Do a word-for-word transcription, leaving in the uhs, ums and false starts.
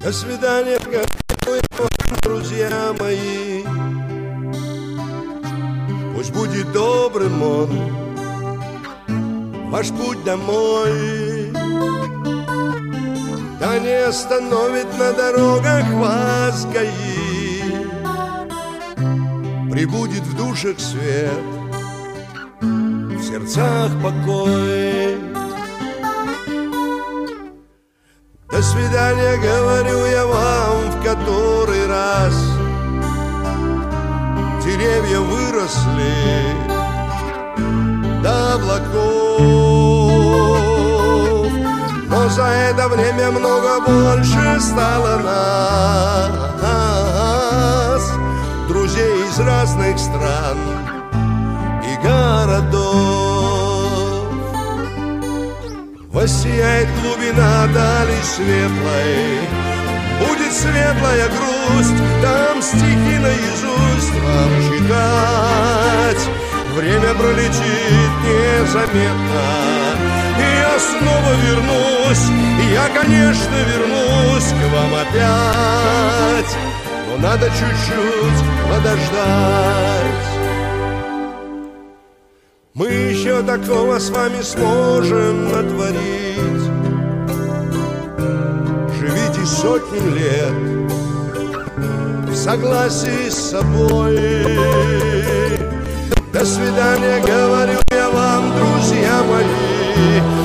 До свидания, друзья мои. Пусть будет добрым он, ваш путь домой. Да не остановит на дорогах вас ГАИ. Прибудет в душах свет, в сердцах покой. До свидания, говорю я вам в который раз. Деревья выросли до облаков, но за это время много больше стало нас, друзей из разных стран и городов. Воссияет глубина дали светлой, будет светлая грусть, там стихи наизусть вам читать. Время пролетит незаметно, и я снова вернусь, я, конечно, вернусь к вам опять, но надо чуть-чуть подождать. Мы еще такого с вами сможем натворить. Живите сотню лет в согласии с собой. До свидания, говорю я вам, друзья мои.